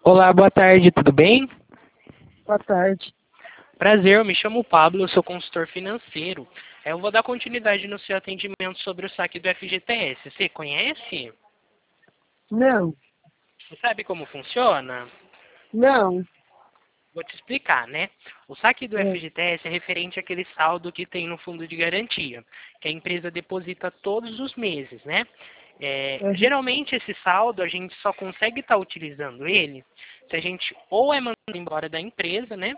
Olá, boa tarde, tudo bem? Boa tarde. Prazer, eu me chamo Pablo, eu sou consultor financeiro. Eu vou dar continuidade no seu atendimento sobre o saque do FGTS. Você conhece? Não, Você sabe como funciona? não. Vou te explicar, né? O saque do É. FGTS é referente àquele saldo que tem no fundo de garantia, que a empresa deposita todos os meses, né? Uhum. Geralmente esse saldo a gente só consegue estar utilizando ele se a gente ou é mandado embora da empresa, né?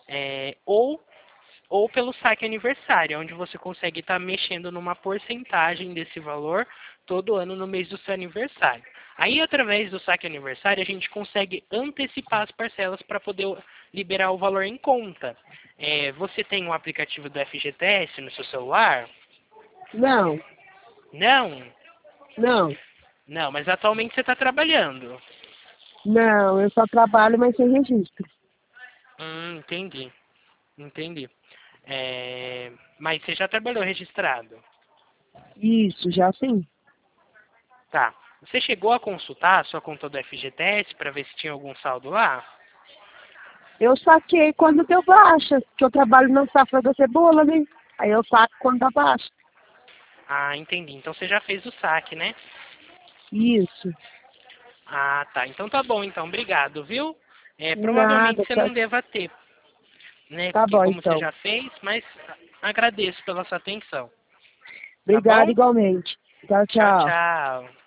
Ou pelo saque aniversário, onde você consegue estar mexendo numa porcentagem desse valor todo ano no mês do seu aniversário. Aí, através do saque aniversário, a gente consegue antecipar as parcelas para poder liberar o valor em conta. Você tem um aplicativo do FGTS no seu celular? Não, Não? não, Não, mas atualmente você está trabalhando. não. Eu só trabalho, mas sem registro. Entendi. Entendi. Mas você já trabalhou registrado? Isso, já sim. Tá. Você chegou a consultar a sua conta do FGTS para ver se tinha algum saldo lá? Eu saquei quando deu baixa, que eu trabalho na safra da cebola, né? Aí eu saco quando dá baixa. Ah, entendi. Então você já fez o saque, né? Isso. Ah, tá. Então tá bom, então. Obrigado, viu? Provavelmente Nada, você tá, não deva ter, né? tá Porque bom como você então. já fez, mas agradeço pela sua atenção. Tá Obrigada bom? igualmente. Tchau, Tchau, tchau. tchau.